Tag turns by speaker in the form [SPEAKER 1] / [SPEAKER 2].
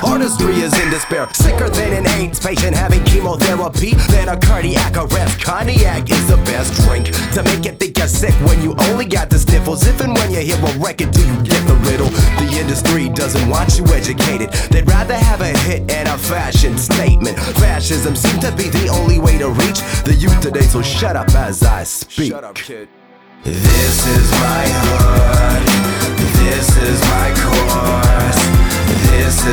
[SPEAKER 1] Artistry is in despair, sicker than an AIDS patient having chemotherapy, then a cardiac arrest. Cognac is the best drink to make you think you're sick when you only got the sniffles. If and when you hear a record, do you get the riddle? The industry doesn't want you educated, they'd rather have a hit and a fashion statement. Fascism seems to be the only way to reach the youth today, so shut up as I speak.
[SPEAKER 2] Shut up, kid.
[SPEAKER 1] This is my hood, this is my course, this is